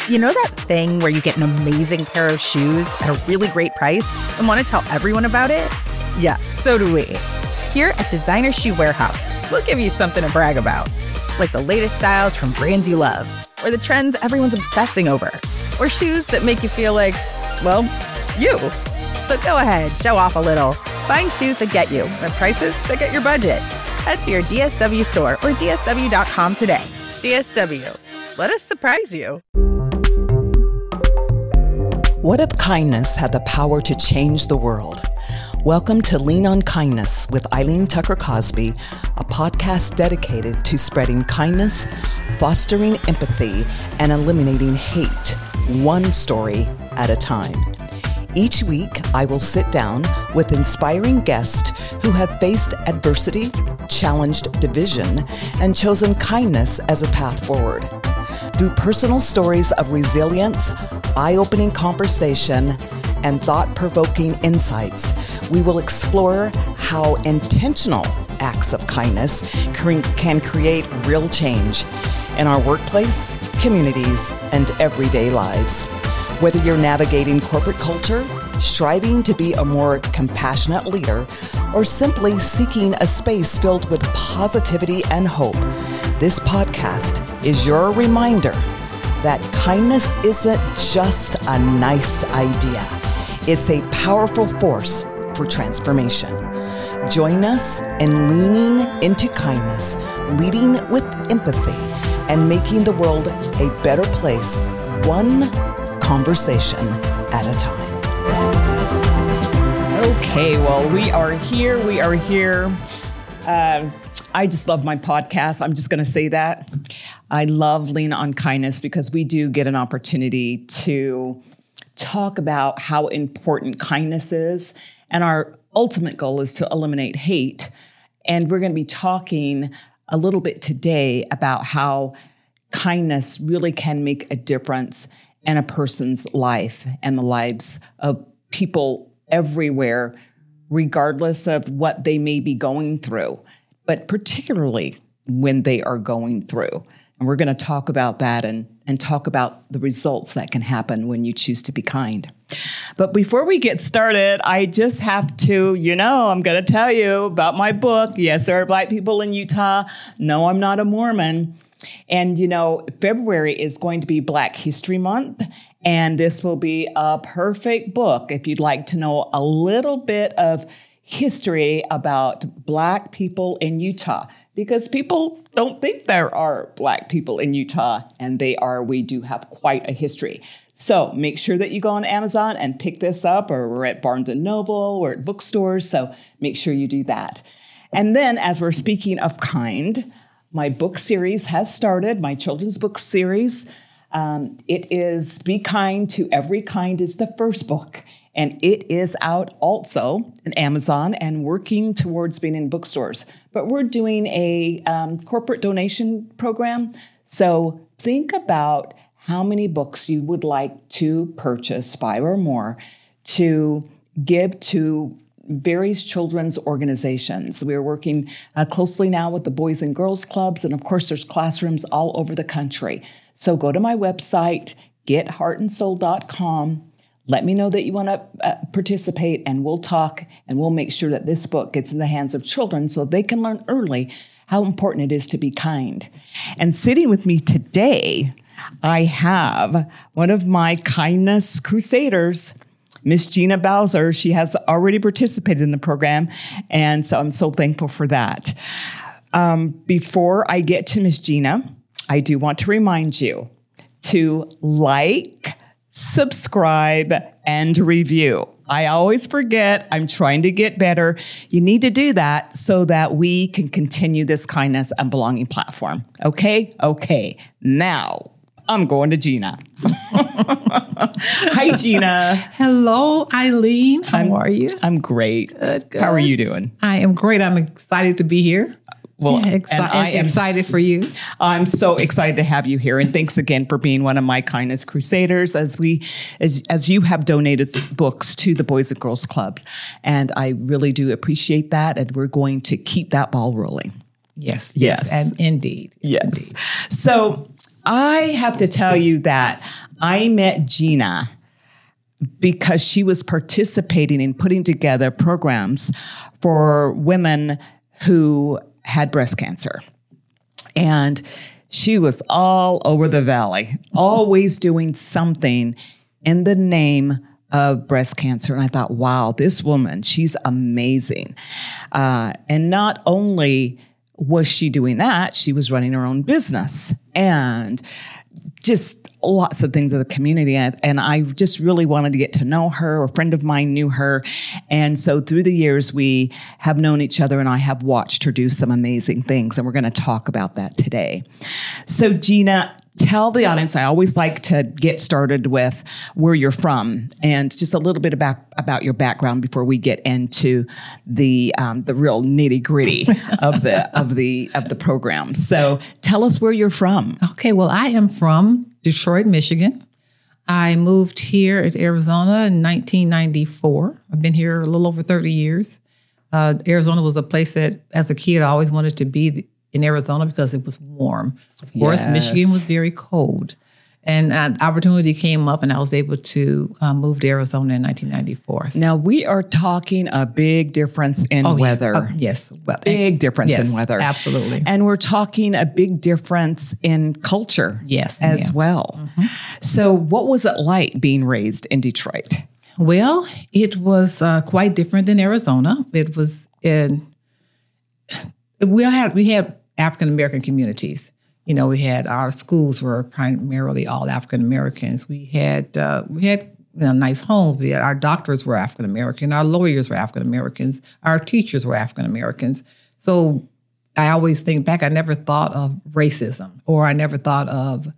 You know that thing where you get an amazing pair of shoes at a really great price and want to tell everyone about it? Yeah, so do we. Here at Designer Shoe Warehouse, we'll give you something to brag about, like the latest styles from brands you love, or the trends everyone's obsessing over, or shoes that make you feel like, well, you. So go ahead, show off a little. Find shoes that get you at prices that get your budget. Head to your DSW store or DSW.com today. DSW, let us surprise you. What if kindness had the power to change the world? Welcome to Lean on Kindness with Eileen Tucker Cosby, a podcast dedicated to spreading kindness, fostering empathy, and eliminating hate, one story at a time. Each week, I will sit down with inspiring guests who have faced adversity, challenged division, and chosen kindness as a path forward. Through personal stories of resilience, eye-opening conversation, and thought-provoking insights, we will explore how intentional acts of kindness can create real change in our workplace, communities, and everyday lives. Whether you're navigating corporate culture, striving to be a more compassionate leader, or simply seeking a space filled with positivity and hope, this podcast is your reminder that kindness isn't just a nice idea. It's a powerful force for transformation. Join us in leaning into kindness, leading with empathy, and making the world a better place, one conversation at a time. Okay, well, we are here. I just love my podcast. I'm just going to say that. I love Lean on Kindness because we do get an opportunity to talk about how important kindness is. And our ultimate goal is to eliminate hate. And we're going to be talking a little bit today about how kindness really can make a difference in a person's life and the lives of people everywhere, regardless of what they may be going through, but particularly when they are going through. And we're going to talk about that and talk about the results that can happen when you choose to be kind. But before we get started, I just have to, I'm going to tell you about my book. Yes, there are Black people in Utah. No, I'm not a Mormon. And, February is going to be Black History Month, and this will be a perfect book if you'd like to know a little bit of history about Black people in Utah, because people don't think there are Black people in Utah, and we do have quite a history. So make sure that you go on Amazon and pick this up, or we're at Barnes & Noble or at bookstores, so make sure you do that. And then, as we're speaking of kind, my book series has started, my children's book series. It is Be Kind to Every Kind is the first book, and it is out also on Amazon and working towards being in bookstores. But we're doing a corporate donation program, so think about how many books you would like to purchase, 5 or more, to give to various children's organizations. We're working closely now with the Boys and Girls Clubs, and of course there's classrooms all over the country. So go to my website, getheartandsoul.com. Let me know that you want to participate, and we'll talk, and we'll make sure that this book gets in the hands of children so they can learn early how important it is to be kind. And sitting with me today, I have one of my kindness crusaders, Miss Gina Bowser. She has already participated in the program, and so I'm so thankful for that. Before I get to Miss Gina, I do want to remind you to like, subscribe, and review. I always forget. I'm trying to get better. You need to do that so that we can continue this kindness and belonging platform. Okay. Now, I'm going to Gina. Hi, Gina. Hello, Eileen. How are you? I'm great. Good. How are you doing? I am great. I'm excited to be here. Well, I am excited for you. I'm so excited to have you here. And thanks again for being one of my kindness crusaders as you have donated books to the Boys and Girls Club. And I really do appreciate that. And we're going to keep that ball rolling. Yes. And indeed. Yes. So I have to tell you that I met Gina because she was participating in putting together programs for women who had breast cancer. And she was all over the valley, always doing something in the name of breast cancer. And I thought, wow, this woman, she's amazing. And not only was she doing that, she was running her own business and just lots of things in the community. And I just really wanted to get to know her. A friend of mine knew her. And so through the years, we have known each other, and I have watched her do some amazing things. And we're going to talk about that today. So Gina, tell the audience, I always like to get started with where you're from and just a little bit about your background before we get into the real nitty gritty of the program. So tell us where you're from. Okay, well, I am from Detroit, Michigan. I moved here to Arizona in 1994. I've been here a little over 30 years. Arizona was a place that, as a kid, I always wanted to be in Arizona because it was warm. Of course, Michigan was very cold. And an opportunity came up, and I was able to move to Arizona in 1994. Now, we are talking a big difference in weather. Yes. Big difference in weather. Absolutely. And we're talking a big difference in culture as well. Mm-hmm. So what was it like being raised in Detroit? Well, it was quite different than Arizona. It was we had African-American communities. You know, we had our schools were primarily all African-Americans. We had nice homes. We had our doctors were African-American. Our lawyers were African-Americans. Our teachers were African-Americans. So I always think back, I never thought of racism, or I never thought of,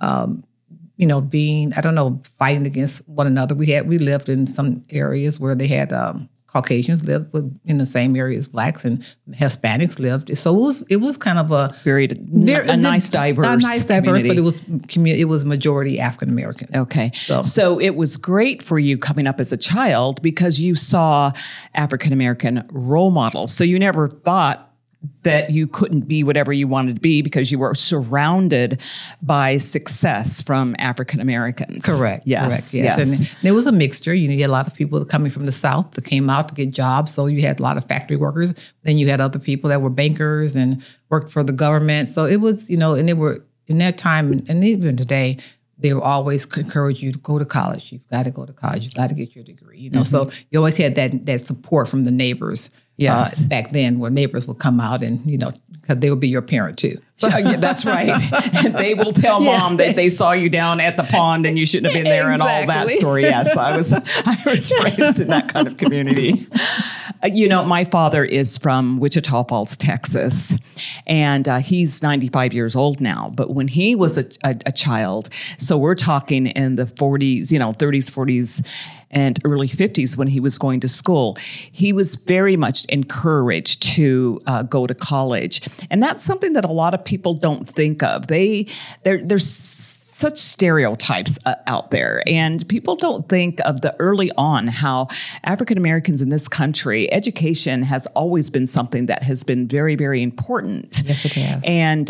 being, fighting against one another. We lived in some areas where they had Caucasians lived in the same area as Blacks, and Hispanics lived. So it was kind of a nice diverse, but it was majority African Americans. Okay, so it was great for you coming up as a child because you saw African American role models. So you never thought that you couldn't be whatever you wanted to be because you were surrounded by success from African Americans. Correct. Yes. And there was a mixture. You had a lot of people coming from the South that came out to get jobs. So you had a lot of factory workers. Then you had other people that were bankers and worked for the government. So it was, and they were in that time, and even today, they will always encourage you to go to college. You've got to go to college. You've got to get your degree. Mm-hmm. So you always had that support from the neighbors. Yes. Back then, where neighbors would come out and, because they would be your parent too. Yeah, that's right. And they will tell mom that they saw you down at the pond and you shouldn't have been there and all that story. Yes, I was raised in that kind of community. My father is from Wichita Falls, Texas, and he's 95 years old now. But when he was a child, so we're talking in the 40s, 30s, 40s, and early 50s when he was going to school, he was very much encouraged to go to college. And that's something that a lot of people don't think of. There's such stereotypes out there, and people don't think of the early on how African Americans in this country, education has always been something that has been very, very important. Yes, it has.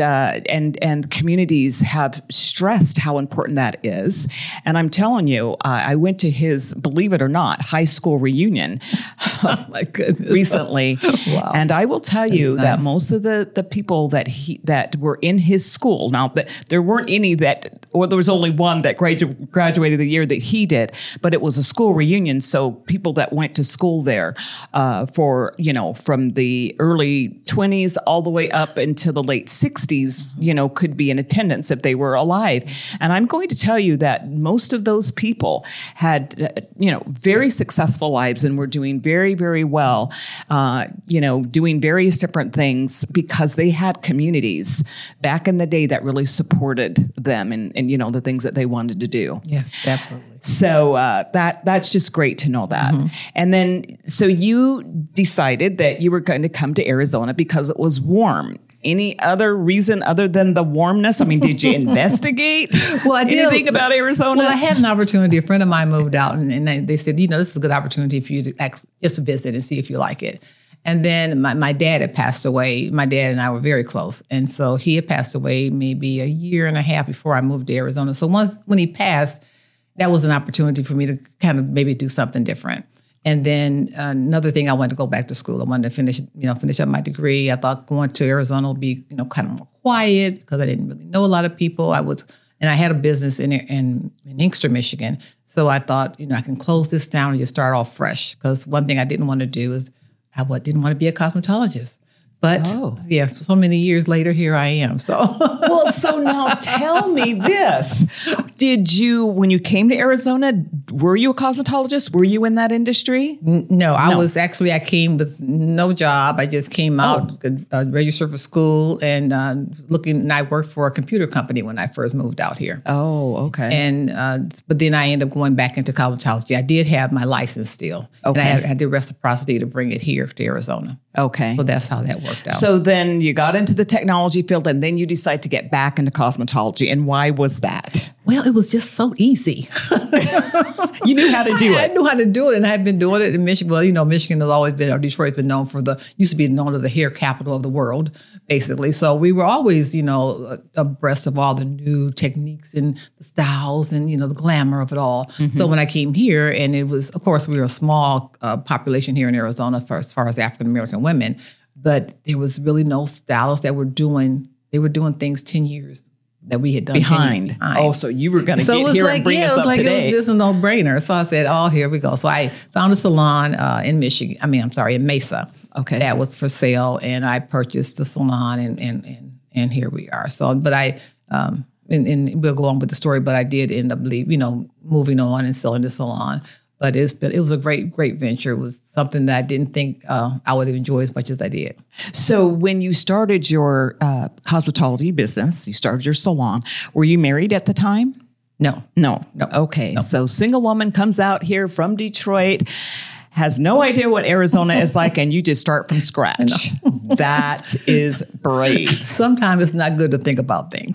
And communities have stressed how important that is. And I'm telling you, I went to his, believe it or not, high school reunion. Oh my goodness. Recently. Wow. And I will tell you that most of the people that were in his school, now there weren't any or there was only one that graduated the year that he did, but it was a school reunion. So people that went to school there from the early 20s all the way up into the late 60s, could be in attendance if they were alive. And I'm going to tell you that most of those people had, very successful lives and were doing very, very well, doing various different things because they had communities back in the day that really supported them and the things that they wanted to do. Yes, absolutely. So that's just great to know that. Mm-hmm. And then, so you decided that you were going to come to Arizona because it was warm. Any other reason other than the warmness? I mean, did you investigate anything about Arizona? Well, I had an opportunity. A friend of mine moved out, and they said, this is a good opportunity for you to just visit and see if you like it. And then my dad had passed away. My dad and I were very close. And so he had passed away maybe a year and a half before I moved to Arizona. So when he passed, that was an opportunity for me to kind of maybe do something different. And then another thing, I wanted to go back to school. I wanted to finish up my degree. I thought going to Arizona would be, kind of more quiet because I didn't really know a lot of people. And I had a business in Inkster, Michigan. So I thought, I can close this down and just start off fresh. Because one thing I didn't want to do is I didn't want to be a cosmetologist. But so many years later, here I am. So so now tell me this. When you came to Arizona, were you a cosmetologist? Were you in that industry? No, I came with no job. I just came out, registered for school and and I worked for a computer company when I first moved out here. Oh, okay. And, but then I ended up going back into cosmetology. I did have my license still. Okay. And I did reciprocity to bring it here to Arizona. Okay. So that's how that worked out. So then you got into the technology field and then you decide to get back into cosmetology. And why was that? Well, it was just so easy. You knew how to do it. I knew how to do it, and I've been doing it in Michigan. Well, Michigan has always been, or Detroit's been known used to be known as the hair capital of the world, basically. So we were always, abreast of all the new techniques and the styles and, the glamour of it all. Mm-hmm. So when I came here, and it was, of course, we were a small population here in Arizona as far as African-American women, but there was really no stylists that were doing things 10 years that we had done behind. Oh, so you were going to get here and bring us up today. It was just a no-brainer. So I said, here we go. So I found a salon in in Mesa. Okay. That was for sale, and I purchased the salon, and here we are. So, but and we'll go on with the story, but I did end up moving on and selling the salon. But it was a great venture. It was something that I didn't think I would enjoy as much as I did. So when you started your cosmetology business, you started your salon, were you married at the time? No. Okay. No. So single woman comes out here from Detroit, has no idea what Arizona is like, and you just start from scratch. That is brave. Sometimes it's not good to think about things.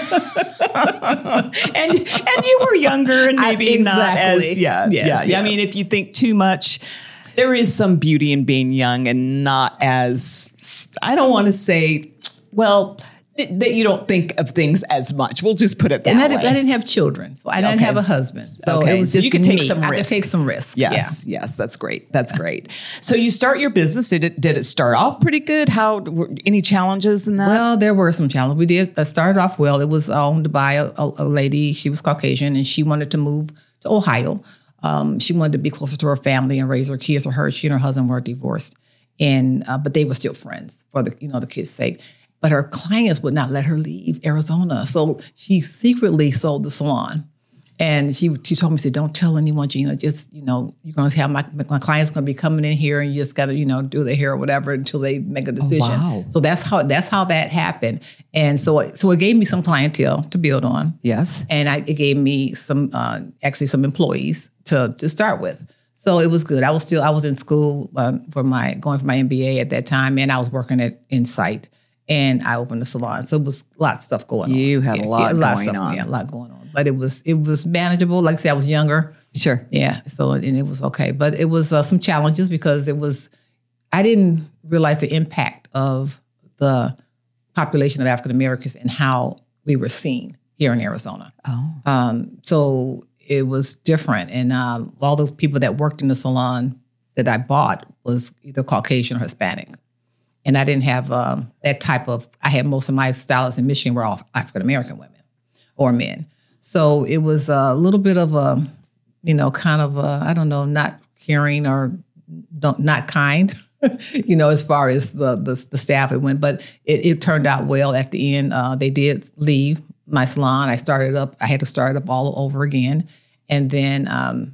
and you were younger and maybe not as I mean, if you think too much, there is some beauty in being young and not as, I don't want to say, that you don't think of things as much. We'll just put it that way. I didn't have children, so I didn't have a husband. So it was just you could take some risk. I could take some risk. Yes, that's great. That's great. So you start your business. Did it start off pretty good? Any challenges in that? Well, there were some challenges. We did start off well. It was owned by a lady. She was Caucasian, and she wanted to move to Ohio. She wanted to be closer to her family and raise her kids. She and her husband were divorced, and but they were still friends for the kids' sake. But her clients would not let her leave Arizona. So she secretly sold the salon. And she told me, she said, don't tell anyone, Gina, just, you're going to have my client's going to be coming in here and you just got to, do their hair or whatever until they make a decision. Oh, wow. So that's how that happened. And so it gave me some clientele to build on. Yes. And it gave me some employees to start with. So it was good. I was in school going for my MBA at that time, and I was working at Insight. And I opened a salon. So it was a lot of stuff going on. You had a lot going on. Yeah, a lot going on. But it was manageable. Like I said, I was younger. Sure. Yeah. So, and it was okay. But it was some challenges because I didn't realize the impact of the population of African Americans and how we were seen here in Arizona. Oh. So it was different. And all those people that worked in the salon that I bought was either Caucasian or Hispanic. And I didn't have that type of, I had most of my stylists in Michigan were all African-American women or men. So it was a little bit of a, I don't know, not caring or not kind, as far as the staff it went. But it turned out well at the end. They did leave my salon. I had to start it up all over again. And then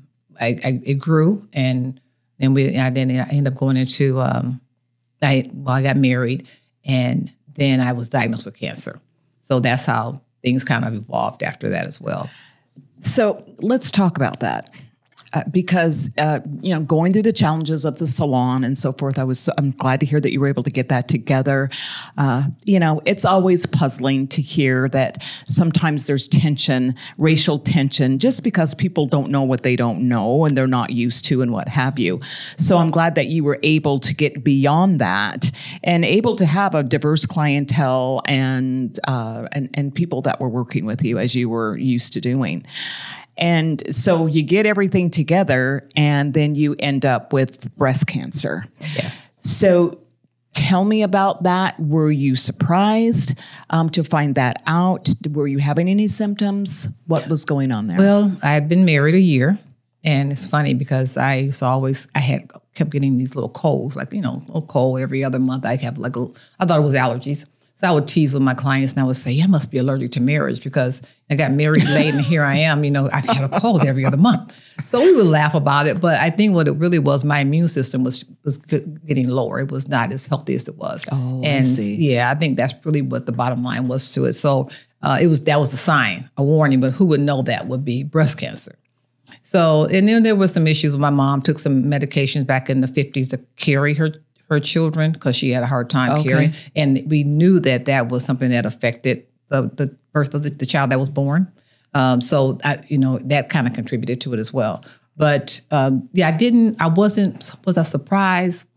it grew. And then I ended up going into, I got married, and then I was diagnosed with cancer. So that's how things kind of evolved after that as well. So let's talk about that. because going through the challenges of the salon and so forth, I'm glad to hear that you were able to get that together. It's always puzzling to hear that sometimes there's tension, racial tension, just because people don't know what they don't know and they're not used to and what have you. So I'm glad that you were able to get beyond that and able to have a diverse clientele and people that were working with you as you were used to doing. And so you get everything together and then you end up with breast cancer. Yes. So tell me about that. Were you surprised to find that out? Were you having any symptoms? What was going on there? Well, I had been married a year, and it's funny because I kept getting these little colds, a little cold every other month. I thought it was allergies. So I would tease with my clients and I would say, I must be allergic to marriage because I got married late and here I am, I had a cold every other month. So we would laugh about it. But I think what it really was, my immune system was getting lower. It was not as healthy as it was. Oh, and I see. Yeah, I think that's really what the bottom line was to it. So that was the sign, a warning, but who would know that would be breast cancer. So, and then there were some issues with my mom, took some medications back in the 50s to carry her children because she had a hard time carrying. And we knew that was something that affected the birth of the child that was born. So that kind of contributed to it as well. But was I surprised?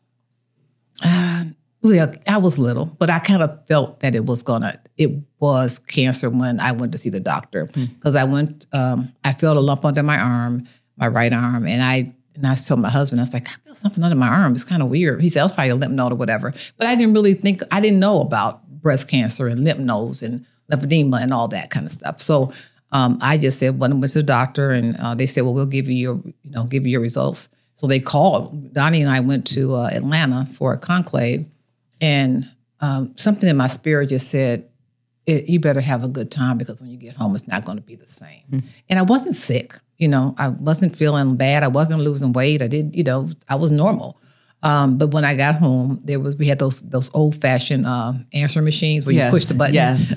I was little, but I kind of felt that it was cancer when I went to see the doctor because I felt a lump under my arm, my right arm, and I told my husband, I was like, I feel something under my arm. It's kind of weird. He said, it was probably a lymph node or whatever. But I didn't know about breast cancer and lymph nodes and lymphedema and all that kind of stuff. So I just said, when I went to the doctor and they said, well, we'll give you your results. So they called. Donnie and I went to Atlanta for a conclave, and something in my spirit just said, you better have a good time because when you get home, it's not going to be the same. And I wasn't sick. I wasn't feeling bad. I wasn't losing weight. I was normal. But when I got home, we had those old fashioned answer machines where you push the button. Yes.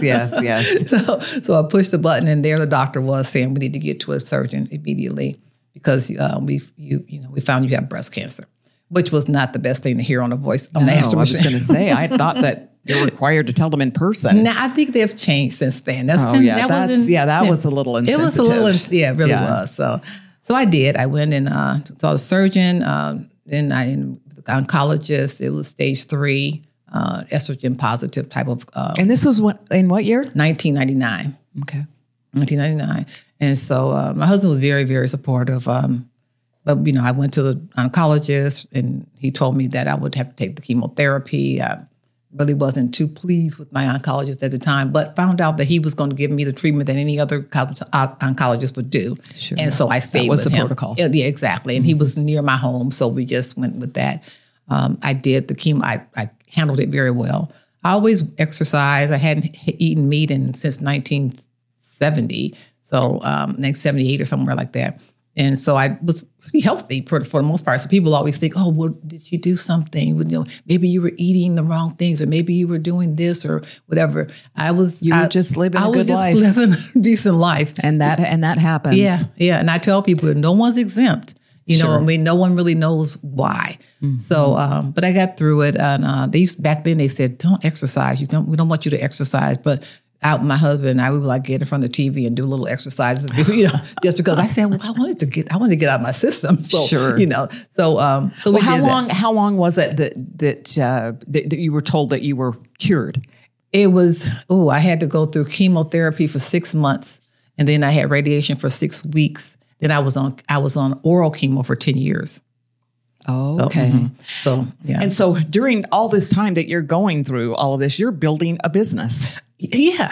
So I pushed the button, and there the doctor was saying we need to get to a surgeon immediately because we found you have breast cancer, which was not the best thing to hear on the voice on the answer machine. I was going to say, I thought that you're required to tell them in person. Now, I think they've changed since then. That was a little insensitive. It was a little, it really was. So I did. I went and saw the surgeon, then the oncologist. It was stage 3, estrogen positive type of. And this was in what year? 1999. Okay. 1999. And so my husband was very, very supportive. But, I went to the oncologist and he told me that I would have to take the chemotherapy. I really wasn't too pleased with my oncologist at the time, but found out that he was going to give me the treatment that any other oncologist would do. Sure. And so I stayed with him. That was the protocol. Yeah, exactly. And he was near my home, so we just went with that. I did the chemo. I handled it very well. I always exercise. I hadn't eaten meat since 1970, so 1978 or somewhere like that. And so I was pretty healthy for the most part. So people always think, oh, well, did you do something? Maybe you were eating the wrong things or maybe you were doing this or whatever. You were just living a good life. I was just living a decent life. And that happens. Yeah. And I tell people, no one's exempt. No one really knows why. Mm-hmm. So, but I got through it. And back then they said, don't exercise. We don't want you to exercise. But my husband and I, we would get in front of the TV and do little exercises, just because I said, well, I wanted to get out of my system. So, sure. So we how did long, that. How long was it that you were told that you were cured? It was, I had to go through chemotherapy for 6 months, and then I had radiation for 6 weeks. Then I was on oral chemo for 10 years. Oh, okay. So, yeah. And so during all this time that you're going through all of this, you're building a business. Yeah.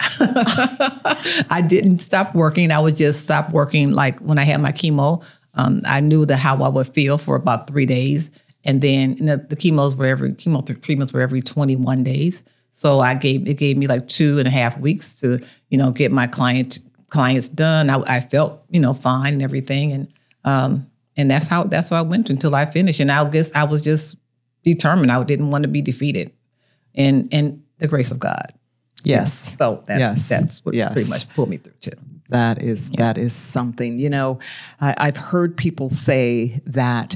I didn't stop working. I would just stop working like when I had my chemo. I knew how I would feel for about 3 days. And then the chemo treatments were every 21 days. So it gave me like 2.5 weeks to, get my clients done. I felt, fine and everything. And that's how I went until I finished. And I guess I was just determined. I didn't want to be defeated. And the grace of God. Yes. So that's what pretty much pulled me through too. That is something. I've heard people say that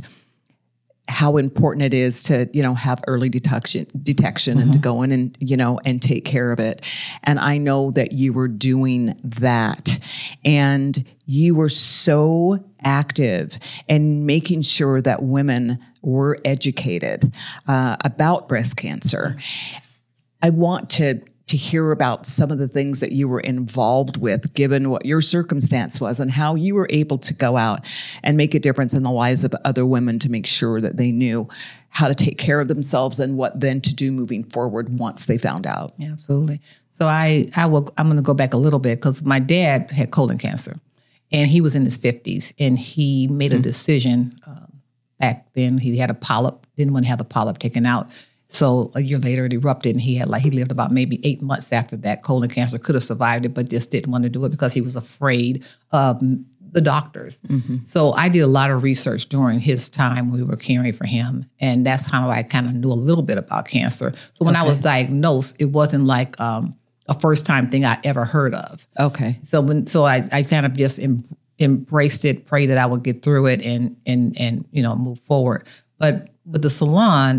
how important it is to, have early detection and to go in and, and take care of it. And I know that you were doing that, and you were so active in making sure that women were educated about breast cancer. I want to hear about some of the things that you were involved with, given what your circumstance was and how you were able to go out and make a difference in the lives of other women to make sure that they knew how to take care of themselves and what then to do moving forward once they found out. Yeah, absolutely. So I'm going to go back a little bit, because my dad had colon cancer, and he was in his 50s, and he made a decision back then. He had a polyp, didn't want to have the polyp taken out. So a year later, it erupted, and he lived about maybe 8 months after that. Colon cancer, could have survived it, but just didn't want to do it because he was afraid of the doctors. Mm-hmm. So I did a lot of research during his time when we were caring for him, and that's how I kind of knew a little bit about cancer. So when I was diagnosed, it wasn't like a first-time thing I ever heard of. Okay. So I kind of just embraced it, prayed that I would get through it, and move forward. But with the salon,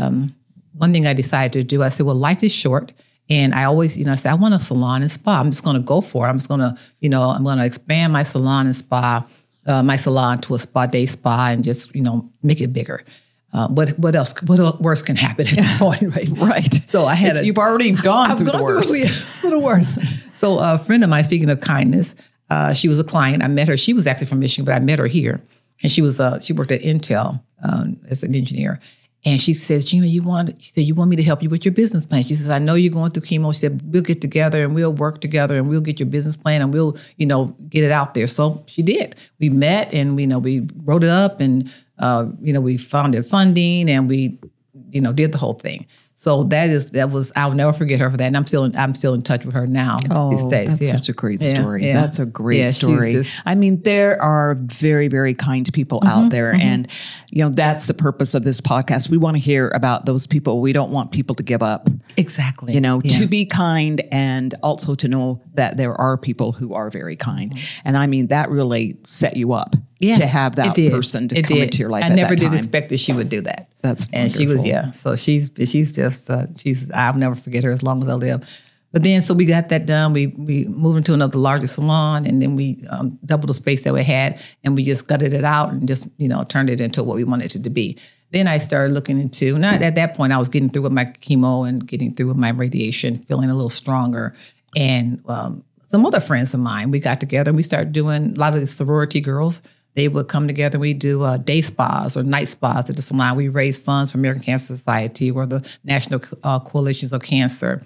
one thing I decided to do, I said, well, life is short. And I always, I said, I want a salon and spa. I'm just going to go for it. I'm just going to, I'm going to expand my salon and spa, my salon to a spa day spa, and just, make it bigger. What else? What worse can happen at this point, right? Right. So I had you've already gone through the worst. Through the worst. So a friend of mine, speaking of kindness, she was a client. I met her. She was actually from Michigan, but I met her here. And she worked at Intel as an engineer. And she says, Gina, you want me to help you with your business plan? She says, I know you're going through chemo. She said, we'll get together and we'll work together and we'll get your business plan and we'll, get it out there. So she did. We met and we wrote it up and, we found funding and we, did the whole thing. So I'll never forget her for that. And I'm still in touch with her now these days. That's such a great story. Yeah. That's a great story. There are very, very kind people out there. And, that's the purpose of this podcast. We want to hear about those people. We don't want people to give up. Exactly. To be kind, and also to know that there are people who are very kind. And that really set you up to have that person to come into your life. I never did expect that she would do that. That's wonderful. And she was, so she's just, I'll never forget her as long as I live. But then, so we got that done. We moved into another larger salon, and then we doubled the space that we had, and we just gutted it out and just, turned it into what we wanted it to be. Then I started looking into, not at that point, I was getting through with my chemo and getting through with my radiation, feeling a little stronger. And some other friends of mine, we got together and we started doing a lot of the sorority girls. They would come together. We do day spas or night spas at the salon. We raise funds for American Cancer Society or the National Coalitions of Cancer.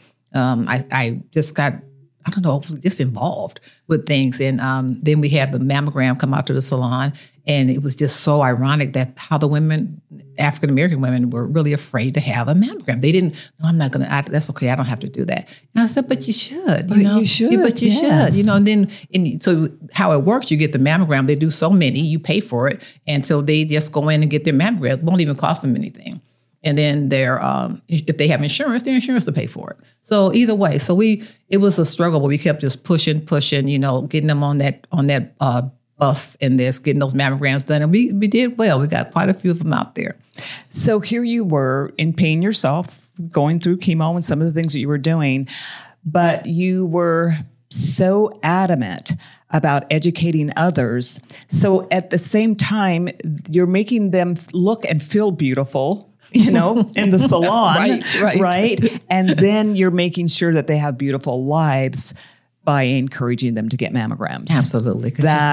I just got, just involved with things. And then we had the mammogram come out to the salon. And it was just so ironic that how the women, African-American women, were really afraid to have a mammogram. They didn't, no, I'm not going to, that's okay. I don't have to do that. And I said, but you should, you should. But you should, and then, so how it works, you get the mammogram. They do so many, you pay for it. And so they just go in and get their mammogram. It won't even cost them anything. And then if they have insurance, their insurance to pay for it. So either way, it was a struggle, but we kept just pushing, getting them on that bus and getting those mammograms done. And we did well. We got quite a few of them out there. So here you were in pain yourself, going through chemo and some of the things that you were doing, but you were so adamant about educating others. So at the same time, you're making them look and feel beautiful, in the salon. Right. And then you're making sure that they have beautiful lives by encouraging them to get mammograms. Absolutely.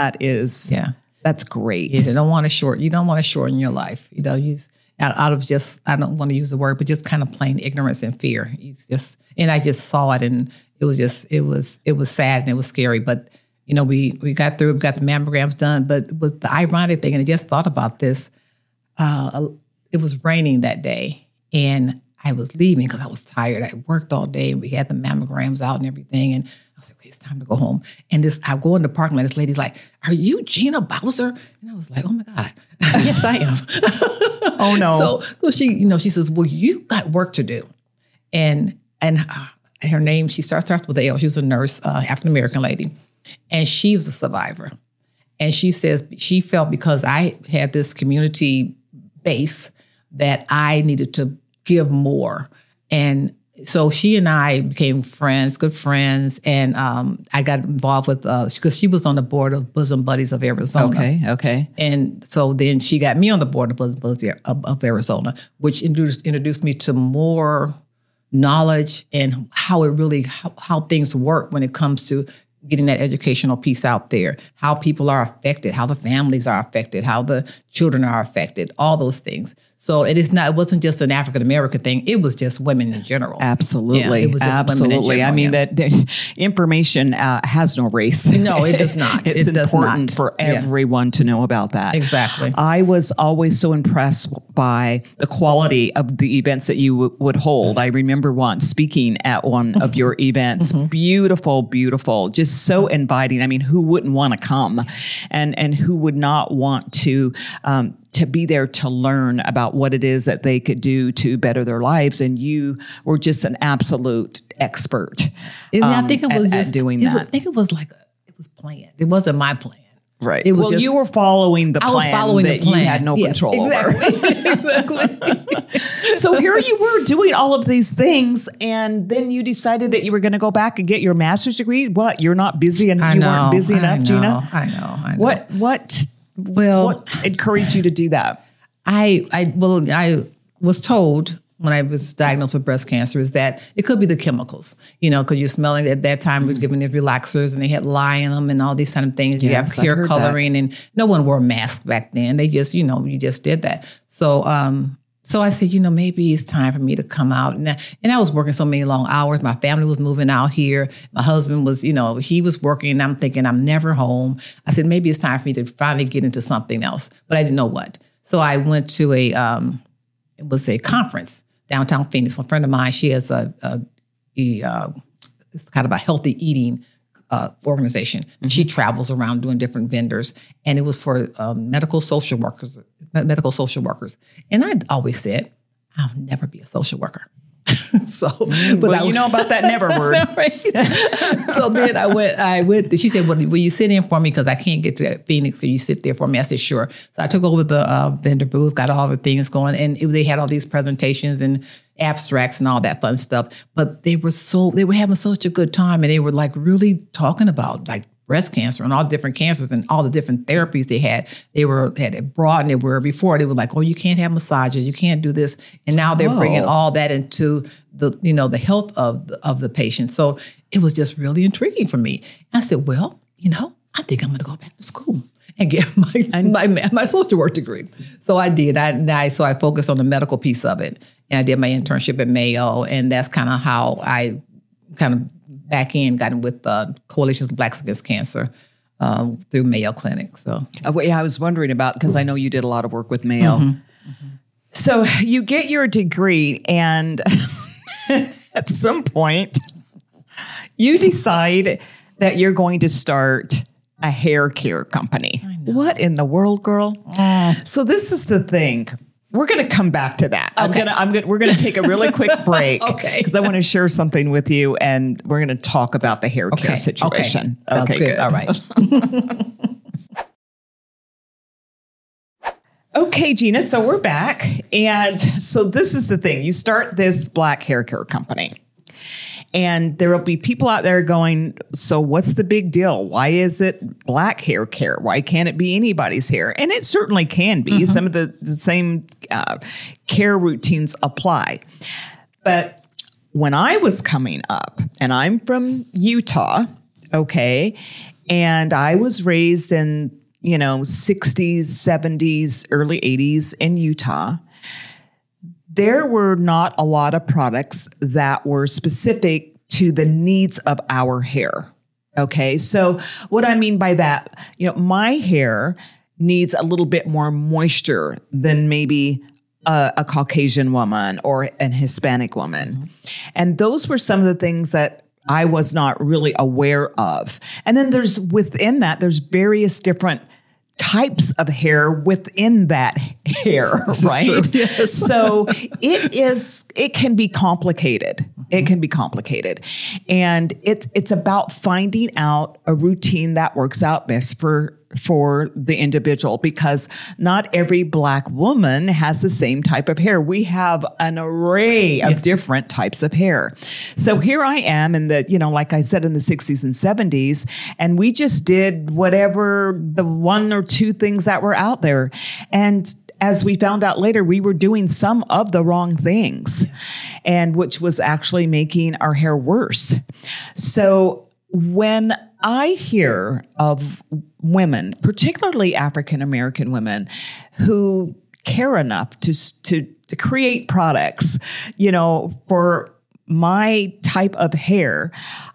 That's great. You don't want to shorten your life. Out of just, I don't want to use the word, but just kind of plain ignorance and fear. And I just saw it, and it was sad and it was scary. But, we got through, we got the mammograms done. But it was the ironic thing, and I just thought about this. It was raining that day, and I was leaving because I was tired. I worked all day, and we had the mammograms out and everything. And I was like, okay, it's time to go home. And I go in the parking lot. This lady's like, "Are you Gina Bowser?" And I was like, "Oh my God, yes, I am." Oh no! So she, she says, "Well, you got work to do," and her name, she starts with the L. She was a nurse, African American lady. And she was a survivor. And she says she felt because I had this community base that I needed to give more. And so she and I became friends, good friends. And I got involved with, because she was on the board of Bosom Buddies of Arizona. Okay. And so then she got me on the board of Bosom Buddies of Arizona, which introduced me to more knowledge and how it really, how things work when it comes to getting that educational piece out there, how people are affected, how the families are affected, how the children are affected, all those things. So it wasn't just an African-American thing. It was just women in general. Absolutely. Yeah, it was just Absolutely. women in general, I mean, that information has no race. No, it does not. It's it does important not. for everyone to know about that. Exactly. I was always so impressed by the quality of the events that you would hold. I remember once speaking at one of your events. Beautiful, beautiful, just so inviting. I mean, who wouldn't want to come and who would not want to be there to learn about what it is that they could do to better their lives. And you were just an absolute expert. I think it was at doing that. I think it was like it was planned. It wasn't my plan. Right. It was well, you were following the plan. I was following that the plan. You had no control over. Exactly. So here you were doing all of these things, and then you decided that you were going to go back and get your master's degree. What? You're not busy, and you weren't busy enough, Gina? I know. What encouraged you to do that? I was told when I was diagnosed with breast cancer is that it could be the chemicals, because you're smelling at that time we're giving the relaxers and they had lye in them and all these kind of things. You have hair coloring and no one wore masks back then. They just, you just did that. So I said, maybe it's time for me to come out. And I was working so many long hours. My family was moving out here. My husband was, he was working. And I'm thinking, I'm never home. I said, maybe it's time for me to finally get into something else. But I didn't know what. So I went to it was a conference downtown Phoenix. A friend of mine, she has it's kind of a healthy eating organization. Mm-hmm. She travels around doing different vendors, and it was for medical social workers. And I'd always said, I'll never be a social worker. But you know about that never word. So then I went, she said, well, will you sit in for me? Because I can't get to Phoenix. So you sit there for me. I said, sure. So I took over the vendor booth, got all the things going. And they had all these presentations and abstracts and all that fun stuff. But they were having such a good time. And they were like really talking about like breast cancer and all different cancers and all the different therapies they had. They had it broadened. Before they were like, oh, you can't have massages, you can't do this, and now they're bringing all that into the health of the patient. So it was just really intriguing for me. I said, well, I think I'm going to go back to school and get my social work degree. So I did. I focused on the medical piece of it, and I did my internship at Mayo, and that's kind of how I kind of back in, got in with Coalitions of Blacks Against Cancer through Mayo Clinic. So, I was wondering about, because I know you did a lot of work with Mayo. Mm-hmm. Mm-hmm. So you get your degree, and at some point, you decide that you're going to start a hair care company. What in the world, girl? So this is the thing. We're going to come back to that. Okay. We're going to take a really quick break. Okay. Because I want to share something with you, and we're going to talk about the hair care situation. Okay, good. All right. Okay, Gina. So we're back. And so this is the thing. You start this black hair care company. And there will be people out there going, so what's the big deal? Why is it black hair care? Why can't it be anybody's hair? And it certainly can be. Mm-hmm. Some of the same care routines apply. But when I was coming up, and I'm from Utah, okay, and I was raised in, 60s, 70s, early 80s in Utah, there were not a lot of products that were specific to the needs of our hair. Okay. So what I mean by that, my hair needs a little bit more moisture than maybe a Caucasian woman or an Hispanic woman. Mm-hmm. And those were some of the things that I was not really aware of. And then there's various different types of hair within that hair, right? Yes. So it can be complicated. It can be complicated. And it's about finding out a routine that works out best for the individual, because not every Black woman has the same type of hair. We have an array of different types of hair. So here I am in the, like I said, in the 60s and 70s, and we just did whatever the one or two things that were out there. And as we found out later, we were doing some of the wrong things, and which was actually making our hair worse. So when I hear of women, particularly African-American women, who care enough to create products, for my type of hair,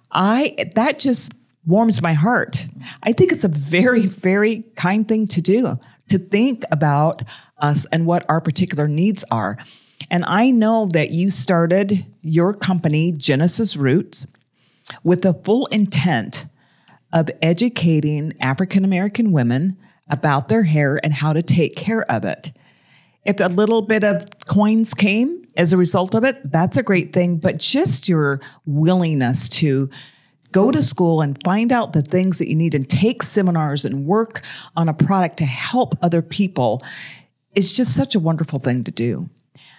that just warms my heart. I think it's a very, very kind thing to do, to think about us and what our particular needs are. And I know that you started your company, Genesis Roots, with the full intent of educating African-American women about their hair and how to take care of it. If a little bit of coins came as a result of it, that's a great thing. But just your willingness to go to school and find out the things that you need and take seminars and work on a product to help other people is just such a wonderful thing to do.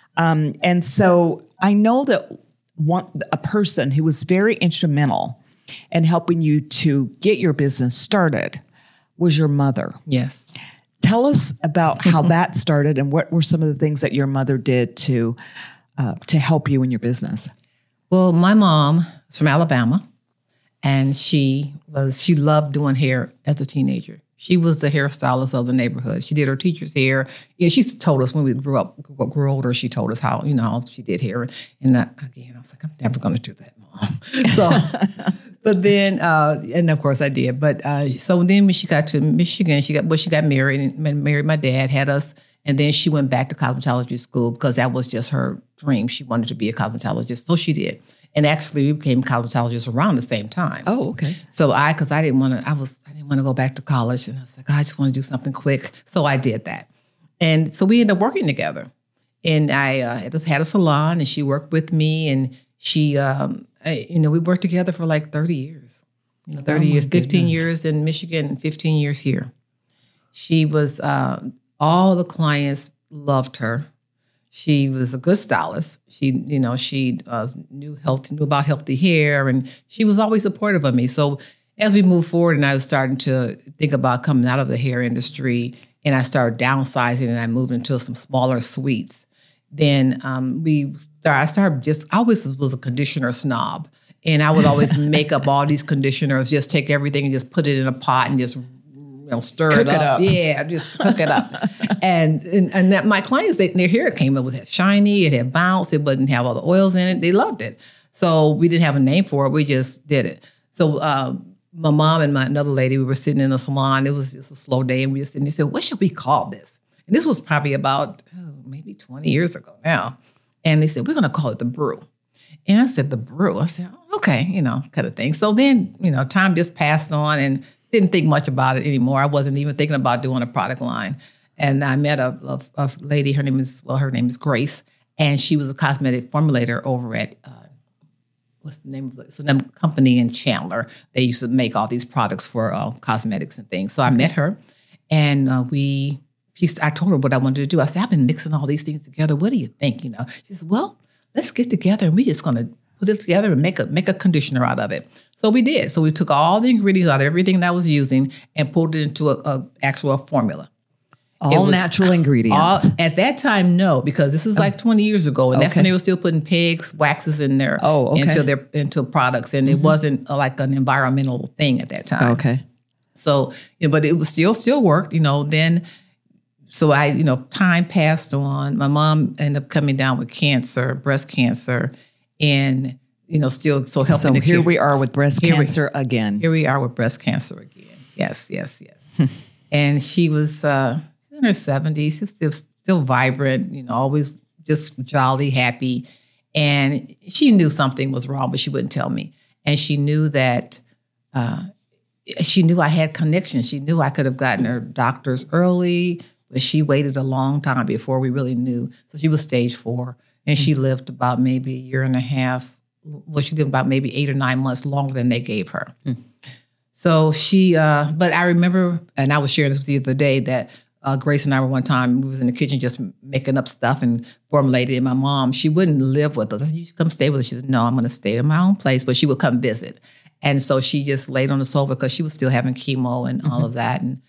And so I know that a person who was very instrumental in helping you to get your business started was your mother. Yes. Tell us about how that started and what were some of the things that your mother did to help you in your business. Well, my mom is from Alabama, and she loved doing hair as a teenager. She was the hairstylist of the neighborhood. She did her teacher's hair. She told us when we grew older, she told us how she did hair. And again, I was like, I'm never going to do that, Mom. So, but then, and of course I did. But so then when she got to Michigan, she got married and married my dad, had us. And then she went back to cosmetology school because that was just her dream. She wanted to be a cosmetologist. So she did. And actually, we became cosmetologists around the same time. Oh, okay. So because I didn't want to go back to college, and I was like, I just want to do something quick. So I did that, and so we ended up working together. And I just had a salon, and she worked with me, and she, we worked together for like 30 years. 30 years, 15 years in Michigan, and 15 years here. She was all the clients loved her. She was a good stylist. She knew about healthy hair, and she was always supportive of me. So as we moved forward, and I was starting to think about coming out of the hair industry, and I started downsizing, and I moved into some smaller suites. Then I always was a conditioner snob, and I would always make up all these conditioners, just take everything and just put it in a pot and just stir it up. Yeah, just cook it up. and that my clients, their hair came up with it shiny, it had bounce, it wouldn't have all the oils in it. They loved it. So we didn't have a name for it. We just did it. So my mom and another lady, we were sitting in a salon. It was just a slow day, and we were sitting there. Said, "What should we call this?" And this was probably about maybe 20 years ago now. And they said, "We're going to call it the Brew." And I said, "The Brew." I said, "Okay," kind of thing. So then, time just passed on, and didn't think much about it anymore. I wasn't even thinking about doing a product line. And I met a lady, her name is Grace, and she was a cosmetic formulator over at, what's the name of it? It's a company in Chandler. They used to make all these products for cosmetics and things. So I met her, and I told her what I wanted to do. I said, I've been mixing all these things together. What do you think? She said, well, let's get together, and we're just going to put it together and make a conditioner out of it. So we did. So we took all the ingredients out of everything that I was using and pulled it into a actual formula. All natural ingredients. At that time, no, because this is like 20 years ago, and that's when they were still putting pegs, waxes in there into products, and it wasn't like an environmental thing at that time. Okay. So, but it was still worked, Then, so time passed on. My mom ended up coming down with cancer, breast cancer, and still so helping. So here we are with breast cancer again. Here we are with breast cancer again. Yes. And she was in her 70s. She's still vibrant. Always just jolly, happy. And she knew something was wrong, but she wouldn't tell me. And she knew that. She knew I had connections. She knew I could have gotten her doctors early, but she waited a long time before we really knew. So she was stage 4, and she lived about maybe a year and a half she did about maybe 8 or 9 months longer than they gave her. So she, but I remember, and I was sharing this with you the other day, that Grace and I were one time, we was in the kitchen just making up stuff and formulating it. And my mom, she wouldn't live with us. I said, you should come stay with us. She said, no, I'm going to stay in my own place, but she would come visit. And so she just laid on the sofa because she was still having chemo and all of that. And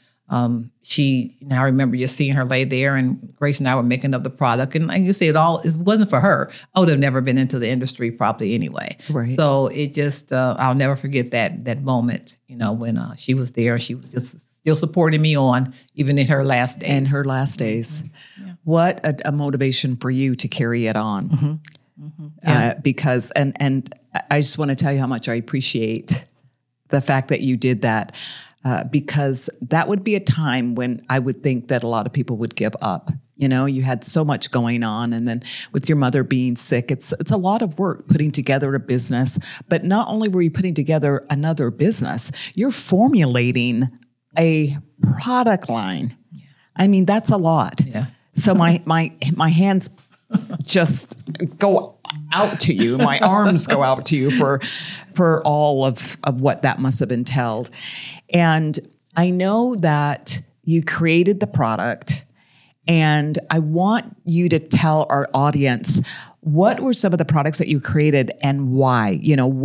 I remember just seeing her lay there, and Grace and I were making up the product. And like you say, it wasn't for her. I would have never been into the industry probably anyway. Right. So it just, I'll never forget that moment, when she was there. She was just still supporting me on, even in her last days. In her last days. Yeah. What a motivation for you to carry it on. Yeah. Because, and I just want to tell you how much I appreciate the fact that you did that. Because that would be a time when I would think that a lot of people would give up. You had so much going on, and then with your mother being sick, it's a lot of work putting together a business. But not only were you putting together another business, you're formulating a product line. Yeah. I mean, that's a lot. Yeah. So my hands just go out to you. My arms go out to you for all of what that must have entailed. And I know that you created the product, and I want you to tell our audience, what were some of the products that you created and why?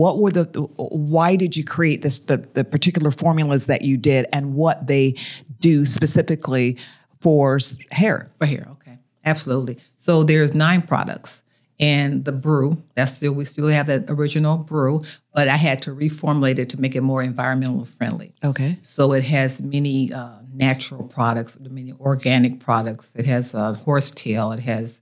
Why did you create the particular formulas that you did, and what they do specifically for hair? For hair, okay. Absolutely. So there's 9 products. And the brew, we still have that original brew, but I had to reformulate it to make it more environmentally friendly. Okay. So it has many natural products, many organic products. It has horsetail. It has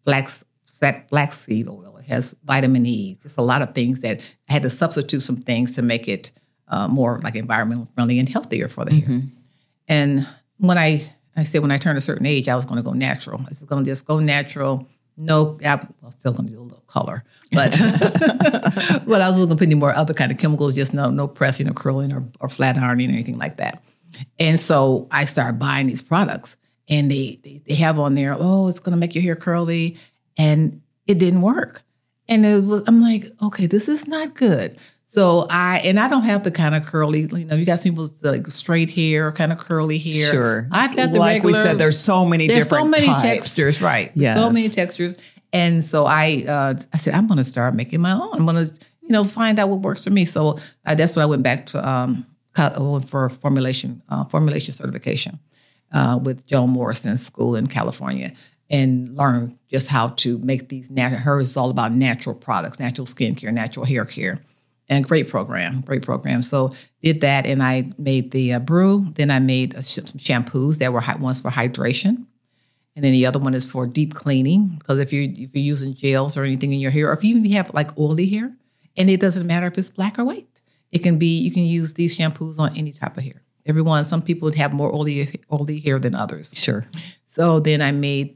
flaxseed oil. It has vitamin E. Just a lot of things that I had to substitute some things to make it more like environmentally friendly and healthier for the hair. And when I said when I turned a certain age, I was going to go natural. I was going to just go natural. No, I'm still going to do a little color, but but I was going to put any more other kind of chemicals, just no pressing or curling or flat ironing or anything like that. And so I started buying these products, and they have on there, it's going to make your hair curly, and it didn't work. And I'm like, okay, this is not good. So I don't have the kind of curly, you got some people with like straight hair, kind of curly hair. Sure. I've got the like regular. We said, there's so many different types. Textures, right? Yes. So many textures. And so I said, I'm going to start making my own. I'm going to, find out what works for me. So that's when I went back to for formulation certification with Joan Morrison School in California, and learned just how to make these natural. Hers is all about natural products, natural skincare, natural hair care. And great program. So did that, and I made the brew. Then I made some shampoos that were one's for hydration, and then the other one is for deep cleaning. Because if you're using gels or anything in your hair, or if you even have like oily hair, and it doesn't matter if it's black or white, you can use these shampoos on any type of hair. Some people would have more oily hair than others. Sure. So then I made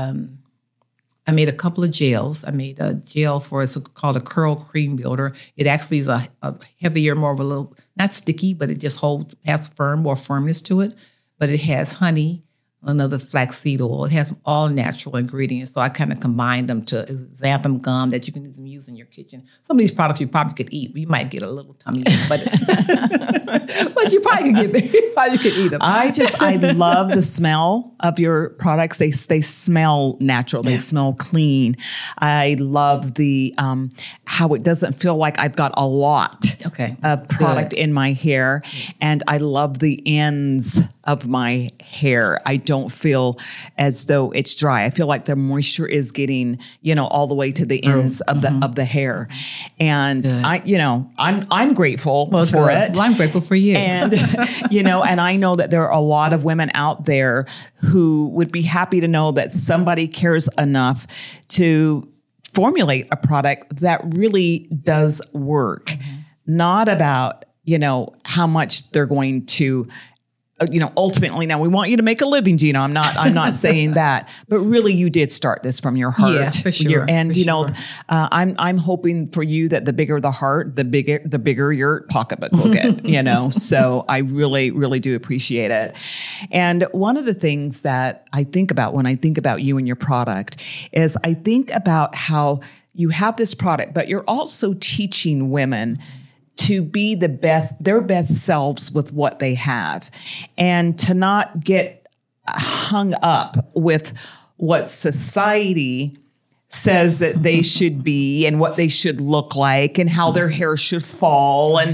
I made a couple of gels. I made a gel it's called a curl cream builder. It actually is a heavier, more of a little, not sticky, but it just has more firmness to it. But it has honey, another flaxseed oil. It has all natural ingredients. So I kind of combined them to xanthan gum that you can even use in your kitchen. Some of these products you probably could eat. You might get a little tummy ache, but but you probably could eat them. I love the smell of your products. They smell natural. They smell clean. I love the how it doesn't feel like I've got a lot of product in my hair, and I love the ends of my hair. I don't feel as though it's dry. I feel like the moisture is getting, all the way to the ends of the hair. And I'm grateful for it. Well, I'm grateful for you. And, and I know that there are a lot of women out there who would be happy to know that somebody cares enough to formulate a product that really does work. Not about, how much they're going to ultimately now we want you to make a living, Gina. I'm not saying that, but really you did start this from your heart. Yeah, for sure. I'm hoping for you that the bigger the heart, the bigger your pocketbook will get, so I really, really do appreciate it. And one of the things that I think about when I think about you and your product is I think about how you have this product, but you're also teaching women to be their best selves with what they have, and to not get hung up with what society says that they should be and what they should look like and how their hair should fall and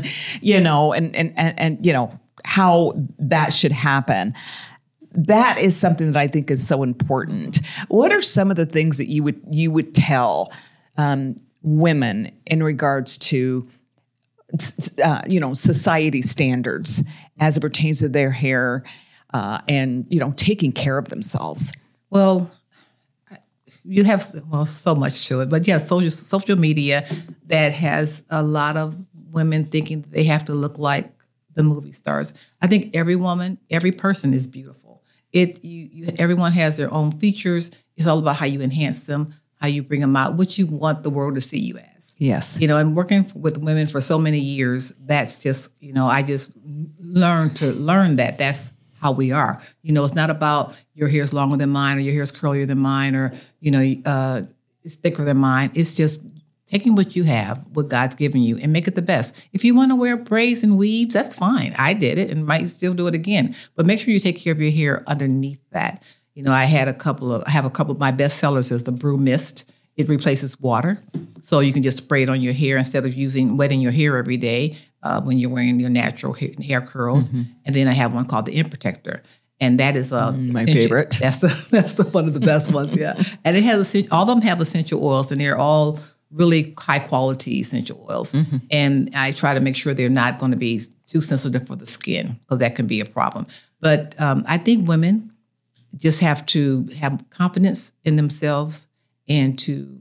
how that should happen. That is something that I think is so important. What are some of the things that you would tell women in regards to society standards as it pertains to their hair and taking care of themselves? Well, you have so much to it, but yeah, social media that has a lot of women thinking they have to look like the movie stars. I think every woman, every person is beautiful. Everyone has their own features. It's all about how you enhance them, how you bring them out, what you want the world to see you as. Yes. And working with women for so many years, that's just, I just learn that that's how we are. It's not about your hair's longer than mine or your hair's curlier than mine or, it's thicker than mine. It's just taking what you have, what God's given you, and make it the best. If you want to wear braids and weaves, that's fine. I did it and might still do it again. But make sure you take care of your hair underneath that. I have a couple of my best sellers is the Brew Mist. It replaces water, so you can just spray it on your hair instead of wetting your hair every day when you're wearing your natural hair curls. Mm-hmm. And then I have one called the In Protector, and that is my favorite. That's one of the best ones, yeah. And it has all of them have essential oils, and they're all really high quality essential oils. Mm-hmm. And I try to make sure they're not going to be too sensitive for the skin because that can be a problem. But I think women just have to have confidence in themselves. And to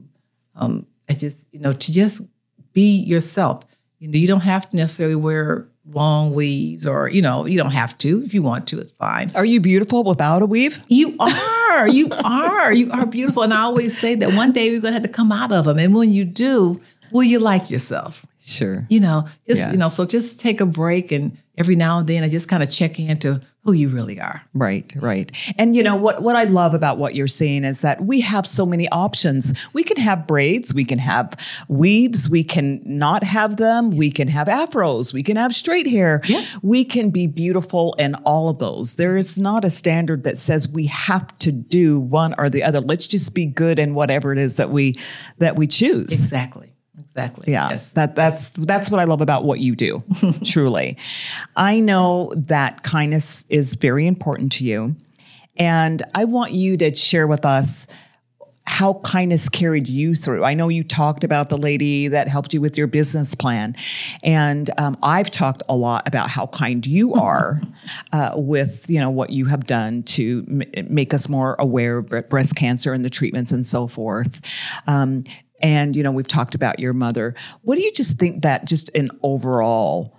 just be yourself. You don't have to necessarily wear long weaves or, you don't have to. If you want to, it's fine. Are you beautiful without a weave? You are. You are beautiful. And I always say that one day we're going to have to come out of them. And when you do, will you like yourself? Sure. Yes. So just take a break and every now and then I just kind of check into who you really are. Right. And what I love about what you're saying is that we have so many options. We can have braids, we can have weaves, we can not have them, we can have afros, we can have straight hair. Yeah. We can be beautiful in all of those. There is not a standard that says we have to do one or the other. Let's just be good in whatever it is that we choose. Exactly. Yeah, yes. That's what I love about what you do, truly. I know that kindness is very important to you, and I want you to share with us how kindness carried you through. I know you talked about the lady that helped you with your business plan, and I've talked a lot about how kind you are with what you have done to make us more aware of breast cancer and the treatments and so forth. And, we've talked about your mother. What do you just think that just in overall,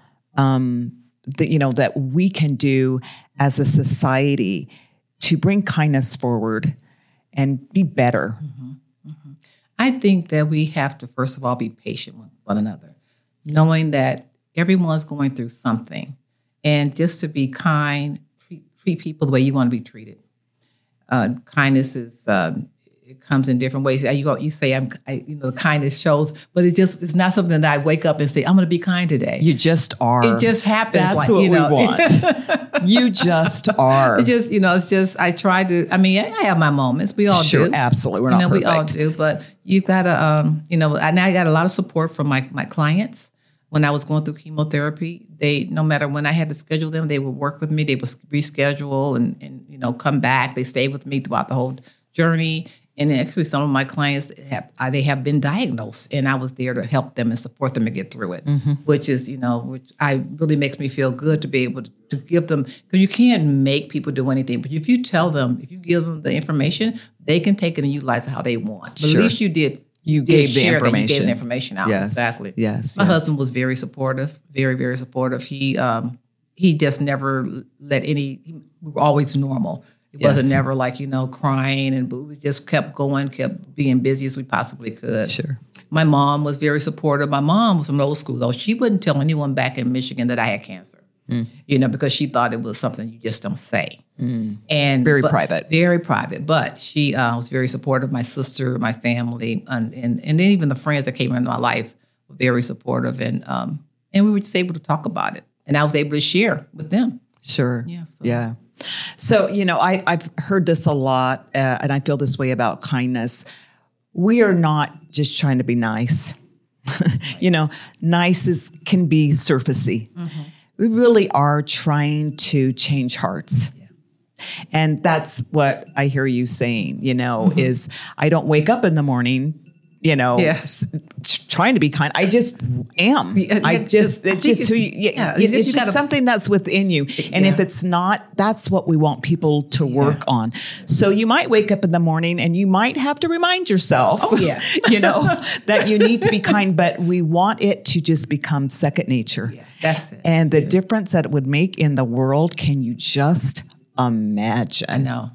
that we can do as a society to bring kindness forward and be better? Mm-hmm. Mm-hmm. I think that we have to, first of all, be patient with one another, knowing that everyone's going through something, and just to be kind, treat people the way you want to be treated. Kindness is... it comes in different ways. You say the kindness shows, but it's not something that I wake up and say, I'm going to be kind today. You just are. It just happens. That's what we want. You just are. It's just, I try to, I have my moments. We all do. Sure, absolutely. We're not perfect. We all do, but you've got to, and I got a lot of support from my clients. When I was going through chemotherapy, no matter when I had to schedule them, they would work with me. They would reschedule and come back. They stayed with me throughout the whole journey. And actually, some of my clients have been diagnosed, and I was there to help them and support them to get through it. Mm-hmm. Which really makes me feel good to be able to give them, because you can't make people do anything. But if you give them the information, they can take it and utilize it how they want. But sure. At least you did. You gave the information. You gave the information out. Yes. Exactly. Yes. My husband was very supportive, very, very supportive. He he just never let we were always normal. It wasn't never like, crying, but we just kept going, kept being busy as we possibly could. Sure. My mom was very supportive. My mom was from old school, though. She wouldn't tell anyone back in Michigan that I had cancer, because she thought it was something you just don't say. And Very private. Very private. But she was very supportive. My sister, my family, and then even the friends that came into my life were very supportive. And we were just able to talk about it. And I was able to share with them. Sure. Yeah. Yeah. So, I've heard this a lot, and I feel this way about kindness. We are not just trying to be nice. Nice can be surfacey. Mm-hmm. We really are trying to change hearts. Yeah. And that's what I hear you saying, is I don't wake up in the morning, trying to be kind. I just am. It's just something that's within you. And if it's not, that's what we want people to work on. So you might wake up in the morning and you might have to remind yourself, that you need to be kind, but we want it to just become second nature. Yeah, that's it. And the difference that it would make in the world, can you just imagine? I know.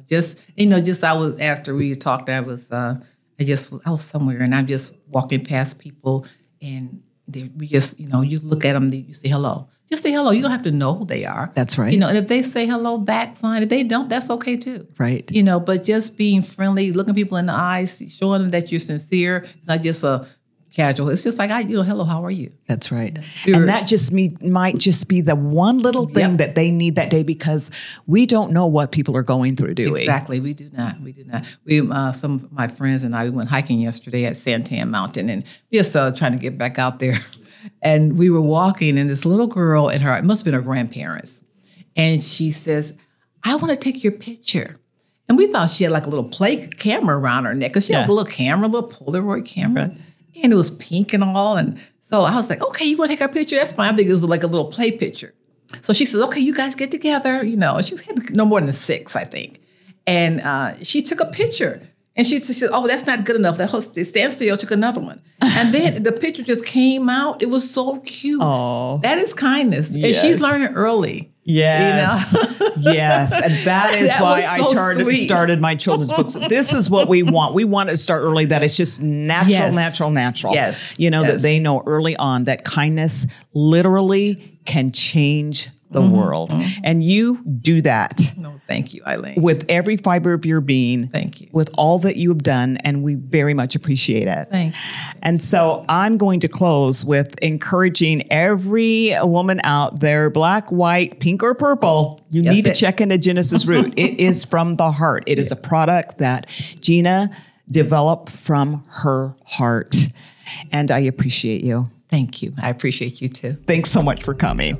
After we talked, I was somewhere and I'm just walking past people and we just, you look at them, you say hello. Just say hello. You don't have to know who they are. That's right. And if they say hello back, fine. If they don't, that's okay too. Right. But just being friendly, looking people in the eyes, showing them that you're sincere. It's not just a casual. It's just like, hello, how are you? That's right. And that might just be the one little thing that they need that day, because we don't know what people are going through, do we? Exactly. We do not. Some of my friends and I, we went hiking yesterday at Santan Mountain, and we just trying to get back out there. And we were walking, and this little girl and it must have been her grandparents. And she says, I want to take your picture. And we thought she had like a little play camera around her neck, because she had a little camera, a little Polaroid camera. Right. And it was pink and all. And so I was like, okay, you want to take our picture? That's fine. I think it was like a little play picture. So she says, okay, you guys get together. She had no more than 6, I think. And she took a picture. And she said, oh, that's not good enough. That stand still, took another one. And then the picture just came out. It was so cute. Oh, that is kindness. Yes. And she's learning early. Yes. Yes. And that is why I started my children's books. This is what we want. We want to start early, that it's just natural. Yes. That they know early on that kindness literally can change the world. Mm-hmm. And you do that. No, thank you, Eileen. With every fiber of your being. Thank you. With all that you have done, and we very much appreciate it. Thank you. And so I'm going to close with encouraging every woman out there, black, white, pink, or purple, you need to check into Genesis Root. It is from the heart. It is a product that Gina developed from her heart. And I appreciate you. Thank you. I appreciate you too. Thanks so much for coming.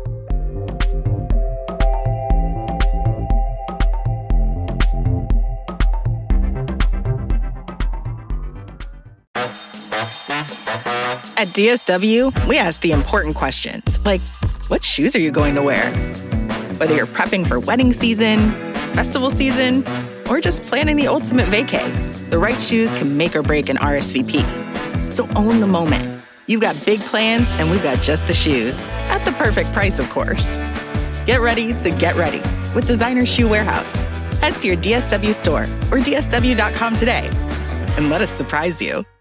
At DSW, we ask the important questions, like, what shoes are you going to wear? Whether you're prepping for wedding season, festival season, or just planning the ultimate vacay, the right shoes can make or break an RSVP. So own the moment. You've got big plans, and we've got just the shoes. At the perfect price, of course. Get ready to get ready with Designer Shoe Warehouse. Head to your DSW store or DSW.com today and let us surprise you.